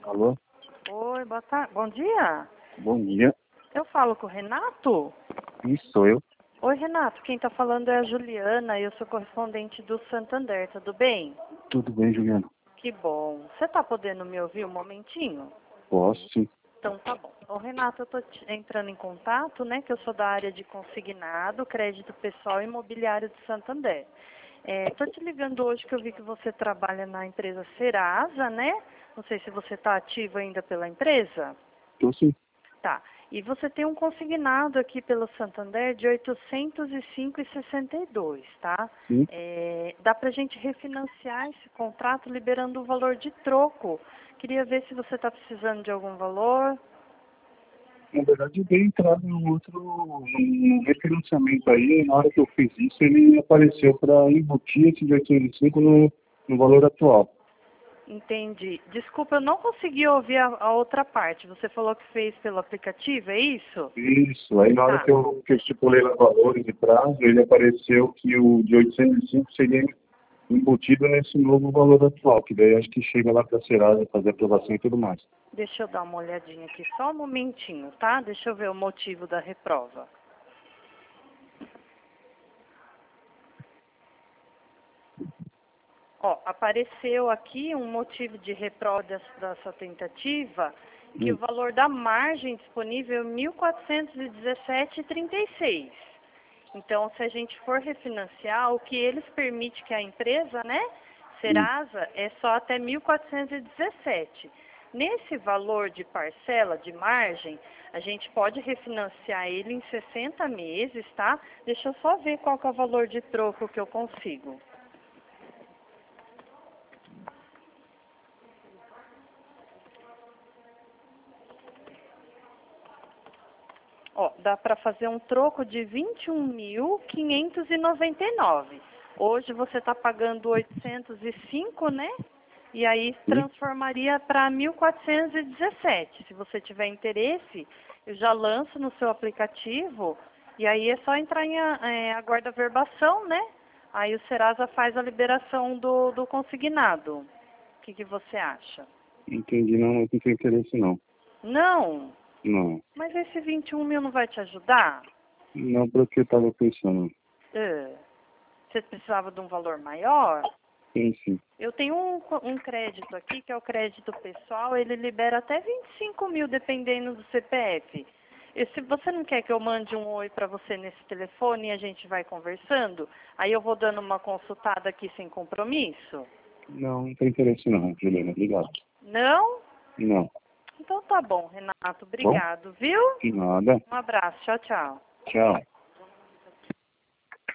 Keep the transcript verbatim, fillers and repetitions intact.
Alô? Oi, boa tarde. Bom dia. Bom dia. Eu falo com o Renato? Isso sou eu. Oi, Renato. Quem está falando é a Juliana e eu sou correspondente do Santander. Tudo bem? Tudo bem, Juliana? Que bom. Você está podendo me ouvir um momentinho? Posso sim. Então tá bom. Ô, Renato, eu estou entrando em contato, né, que eu sou da área de consignado, crédito pessoal e imobiliário do Santander. Estou te ligando hoje que eu vi que você trabalha na empresa Serasa, né? Não sei se você está ativo ainda pela empresa. Tô sim. Tá. E você tem um consignado aqui pelo Santander de oitocentos e cinco reais e sessenta e dois centavos, tá? Sim. É, dá pra gente refinanciar esse contrato liberando o valor de troco. Queria ver se você está precisando de algum valor. Na verdade, eu dei entrada num outro num refinanciamento aí. Na hora que eu fiz isso, ele apareceu para embutir esse de oitocentos e cinco no, no valor atual. Entendi. Desculpa, eu não consegui ouvir a, a outra parte. Você falou que fez pelo aplicativo, é isso? Isso. Aí na hora Tá. que eu, que eu estipulei os valores de prazo, ele apareceu que o de oitocentos e cinco seria embutido nesse novo valor atual, que daí acho que chega lá para a Serasa fazer aprovação e tudo mais. Deixa eu dar uma olhadinha aqui, só um momentinho, tá? Deixa eu ver o motivo da reprova. Ó, apareceu aqui um motivo de reprova dessa dessa tentativa, que o Hum. valor da margem disponível é mil quatrocentos e dezessete vírgula trinta e seis. Então, se a gente for refinanciar, o que eles permitem que a empresa, né, Hum. Serasa, é só até mil quatrocentos e dezessete. Nesse valor de parcela, de margem, a gente pode refinanciar ele em sessenta meses, tá? Deixa eu só ver qual que é o valor de troco que eu consigo. Ó, dá para fazer um troco de vinte e um mil quinhentos e noventa e nove. Hoje você está pagando oitocentos e cinco, né? E aí Sim. transformaria para mil quatrocentos e dezessete. Se você tiver interesse, eu já lanço no seu aplicativo e aí é só entrar em a- é, aguarda verbação, né? Aí o Serasa faz a liberação do, do consignado. O que, que você acha? Entendi. Não, não tenho interesse não. Não, Não. mas esse vinte e um mil não vai te ajudar? Não porque eu estava pensando. É. Você precisava de um valor maior? Sim, sim. Eu tenho um, co- um crédito aqui, que é o crédito pessoal, ele libera até vinte e cinco mil, dependendo do C P F. E se você não quer que eu mande um oi para você nesse telefone e a gente vai conversando, aí eu vou dando uma consultada aqui sem compromisso? Não, não tem interesse não, Juliana. Obrigado. Não? Não. Então tá bom, Renato. Bom? Obrigado, viu? Nada. Um abraço. Tchau, tchau. Tchau.